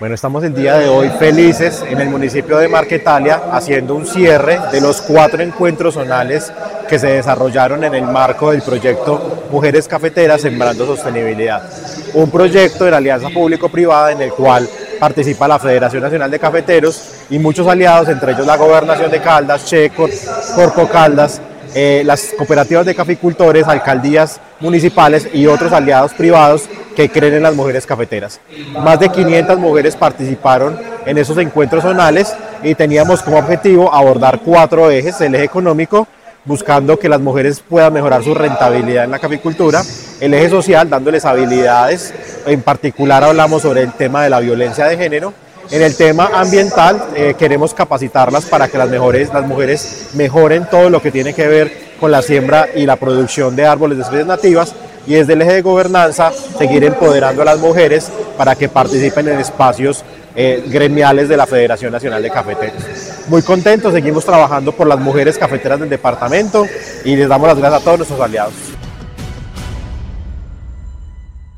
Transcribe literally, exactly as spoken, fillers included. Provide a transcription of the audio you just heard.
Bueno, estamos el día de hoy felices en el municipio de Marquetalia haciendo un cierre de los cuatro encuentros zonales que se desarrollaron en el marco del proyecto Mujeres Cafeteras Sembrando Sostenibilidad. Un proyecto de la alianza público-privada en el cual participa la Federación Nacional de Cafeteros y muchos aliados, entre ellos la Gobernación de Caldas, Checo, Corpo Caldas, eh, las cooperativas de caficultores, alcaldías municipales y otros aliados privados que creen en las mujeres cafeteras. Más de quinientas mujeres participaron en esos encuentros zonales y teníamos como objetivo abordar cuatro ejes: el eje económico, buscando que las mujeres puedan mejorar su rentabilidad en la caficultura; el eje social, dándoles habilidades, en particular hablamos sobre el tema de la violencia de género; en el tema ambiental, eh, queremos capacitarlas para que las, mejores, las mujeres mejoren todo lo que tiene que ver con la siembra y la producción de árboles de especies nativas; y desde el eje de gobernanza, seguir empoderando a las mujeres para que participen en espacios eh, gremiales de la Federación Nacional de Cafeteros. Muy contentos, seguimos trabajando por las mujeres cafeteras del departamento y les damos las gracias a todos nuestros aliados.